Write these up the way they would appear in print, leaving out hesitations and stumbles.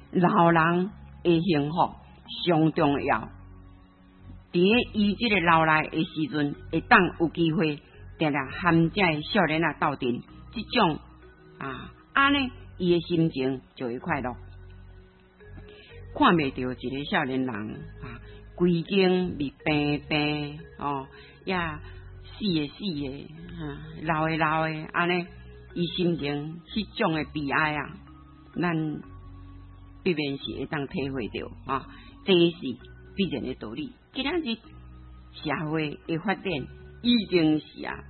老人的幸福上重要。伫咧伊即个老来的时阵，会当有机会定定含这个少年斗阵，即种安尼伊的心情就会快乐。看袂到一个少年人规经未病病也死的老的安尼，伊心情迄种的悲哀咱必然是会当体会到这是必然的道理。今仔日社会的发展已经是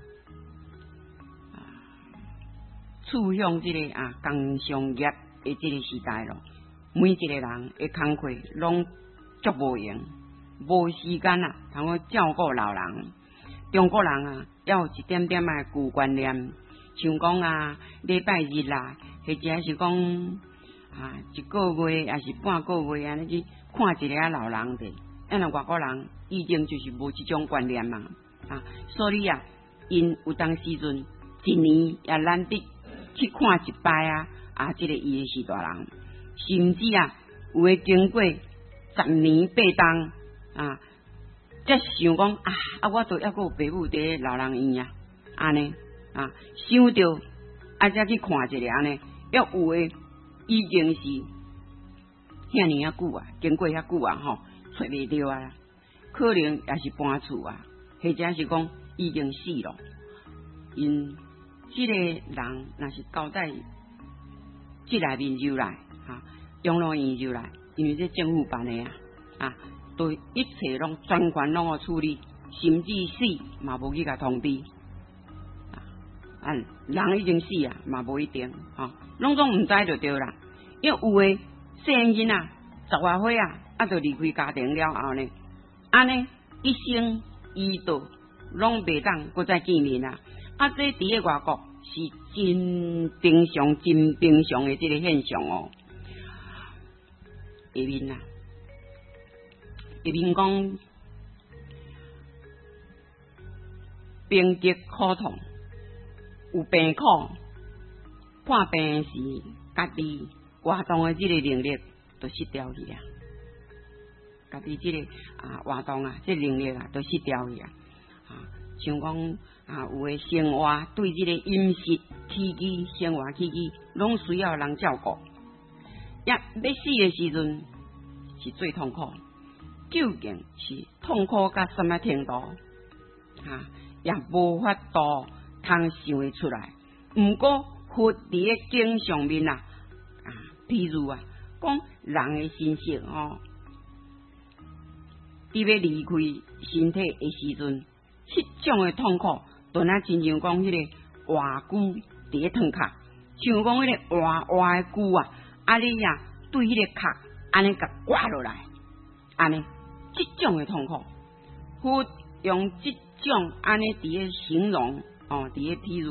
处向这个工商业的这个时代咯。每一个人的工课拢足无用，无时间通去照顾老人。中国人要有一点点的旧观念，像讲礼拜日或者是讲一个月还是半个月安尼去看一个老人的。咱外国人已经就是无这种观念嘛所以因有当时阵一年也难得去看一摆这个伊的是大人，甚至有诶经过10年8冬才想讲我都还有爸母伫老人院安尼想着才去看一下安尼，要有诶已经是遐尼久经过遐久找袂到可能也是搬厝或者是讲已经死了。因即个人若是交代即内面入来养老院入来，因为这政府办的对一切拢全权拢去处理，甚至死嘛无去甲通知人已经死嘛无一定拢总毋知就对啦。因为有诶细汉囡仔10外岁就离开家庭了后呢，安尼一生伊都拢袂当搁再见面这伫咧外国是真平常的这个现象下面讲病疾苦痛，有病苦，看病时家己活动的这个能力都失掉去家己这个活动这个能力都失掉去像讲有诶生活对这个饮食起居生活起居拢需要人照顾，要死的时阵是最痛苦，究竟是痛苦到什么程度也无法度通想会出来。毋过佛伫咧经上面譬如讲人的心性伫要离开身体的时阵，迄种的痛苦就亲像讲迄个活龟伫咧床壳，像讲迄个活的龟你对迄个壳安尼甲刮落来，安尼即种的痛苦，佛用即种安尼伫咧形容伫咧譬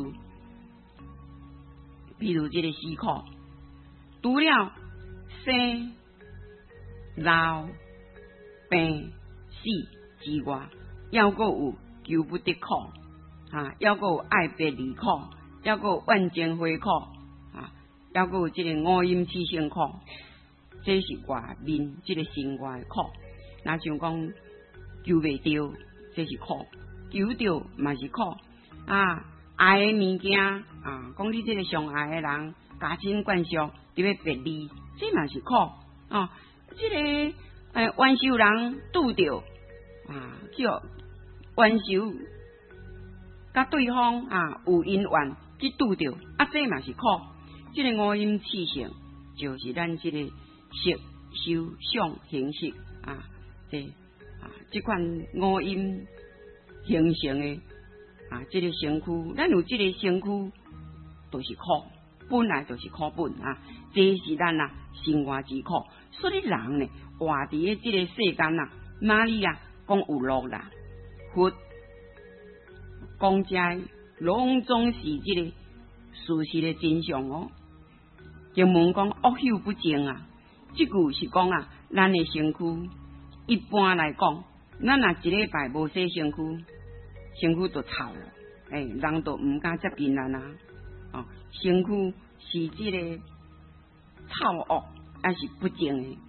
如即个死苦，除了生老病死之外，还佫有求不得苦还佫有爱别离苦，还佫有万劫回苦还佫有即个五阴炽盛苦，这是外面即个生活的苦。若像讲求袂到，这是苦；求到嘛是苦爱的物件讲你这个上爱的人家亲眷属伫要别离，这嘛是苦这个冤仇人拄着叫冤仇，甲对方有因缘去拄着这嘛是苦。这个五阴炽盛就是咱这个色受想行识这款五阴形成的这个身躯，咱有这个身躯就是苦，本来就是苦本这是咱生活之苦。所以人呢活伫咧这个世间哪里讲有乐啦？佛讲这拢总是这个事实的真相经文讲恶朽不净这句是讲咱的身躯一般来讲，咱若一礼拜无洗身躯，身躯就臭了人都唔敢接近咱身躯是这个臭恶还是不正的。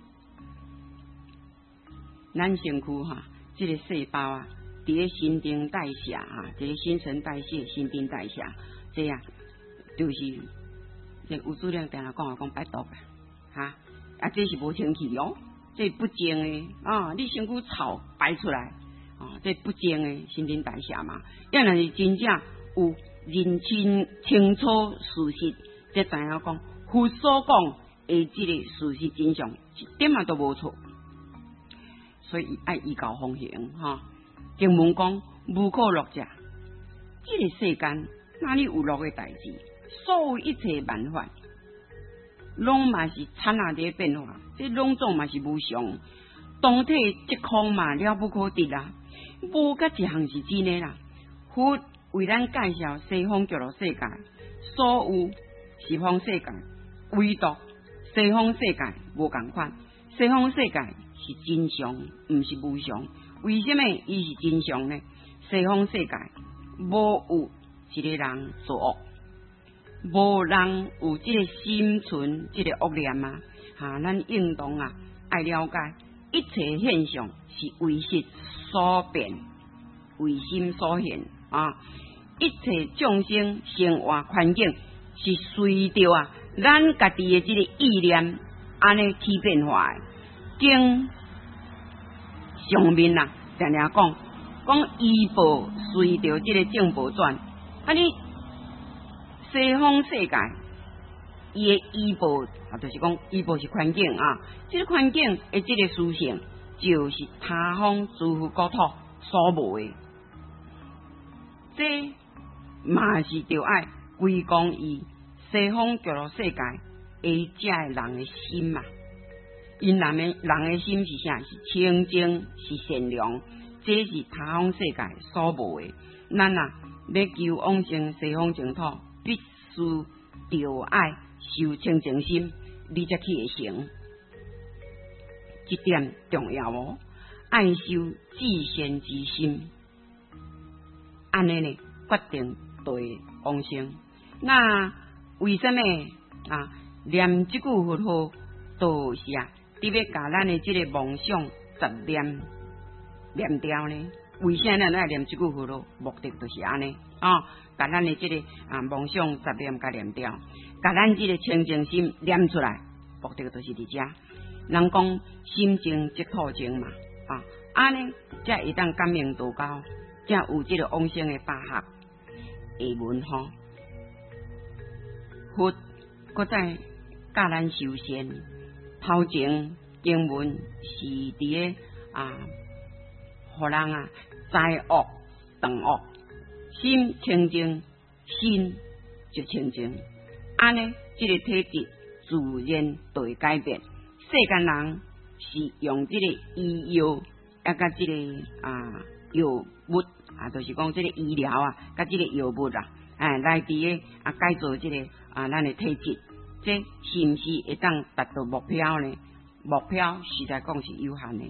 咱身躯哈，这个细胞啊，伫咧新陈代谢啊，这个新陈代谢、新陈代谢，这样就是这吴主任定来讲排毒啊，哈啊，这是无清气哦，这不正的啊，你身躯臭排出来啊，这不正的新陈代谢嘛。要若是真正有认清楚事实，才知影讲，佛所讲的这个事实真相，一点仔都无错。所以爱依教奉行哈。经文讲无可乐者，这个世间哪里有乐的代志？所有一切万法，拢嘛是刹那的变化，这拢总嘛是无常。当体即空嘛，了不可得啦。无甲一项是真的啦。佛为咱介绍西方极乐世界，所有西方世界，唯独西方世界无共款。西方世界是真常，毋是无常。为什么伊是真常呢？西方世界无有一个人作恶，无人有这个心存这个恶念啊！哈，咱应当啊爱了解，一切现象是为识所变，为心所现啊！一切众生生活环境是随着啊咱家己的这个意念安尼起变化的。经上面啊，常常讲医报随着这个正报转，啊你西方世界伊的医报啊，就是讲医报是环境啊，这个环境的这个属性就是他方诸佛国土所无的，这嘛是着爱归功于西方极乐世界的这人的心嘛。因人的心是啥？是清净，是善良，这是他方世界所无的。咱啊，要求往生西方净土，必须着爱修清净心，你才去会成。这点重要哦，爱修至善之心，安尼呢，决定对往生。那为什么啊？念这句佛号，就是啊。伫要甲咱的这个梦想十念掉呢？为啥咱爱念这句佛号？目的就是安尼啊，甲咱的这个梦想十念甲念掉，甲咱这个清净心念出来，目的就是伫遮。人讲心静即土静嘛，啊，安尼才会当感应道交，才有这个往生的把握下文吼。佛搁再教咱修仙。头前经文是伫咧互人知恶断恶，心清净，心就清净，安尼这个体质自然就会改变。世间人是用这个医药甲这个药物就是讲这个医疗甲这个药物来伫咧改造这个咱的体质。这是毋是会当达到目标呢？目标实在讲是有限的，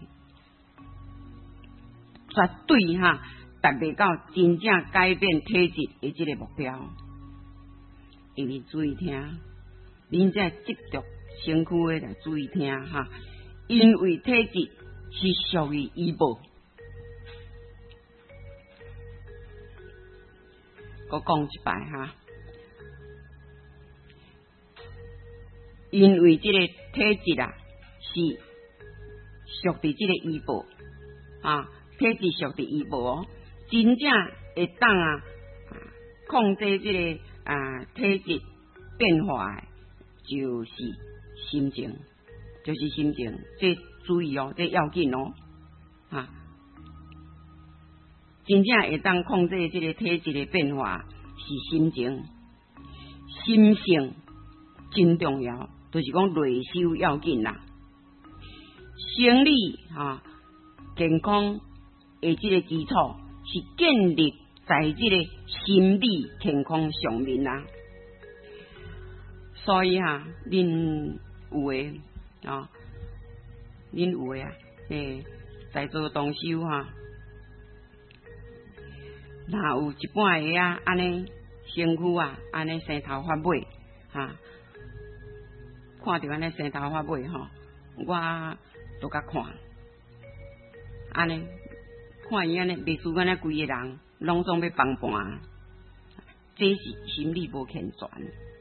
绝对达袂到真正改变体质的这个目标。因为注意听，恁在执着身躯的来注意听因为体质是属于医报。我讲一摆因为这个体质是属于这个医报体质属于医报真正会当控制这个体质变化的，就是心情，就是心情。这注意这要紧真正会当控制这个体质的变化是心情，心性真重要。就是讲内修要紧啦，生理健康的这个基础是建立在这个心理健康上面所以恁有诶恁有诶在座同修若有一半个安尼身躯安尼生头发尾看到安尼生头发尾吼，我都甲看，安尼看伊安尼，袂输安尼规个人拢总要放盘，这是心理无健全，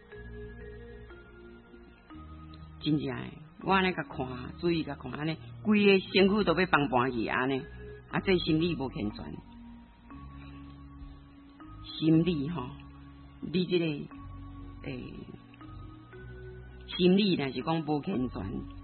真正诶。我安尼甲看，注意甲看，安尼规个身躯都要放盘去安尼，啊，这心理无健全，心理吼，你这个心理若是讲无健全。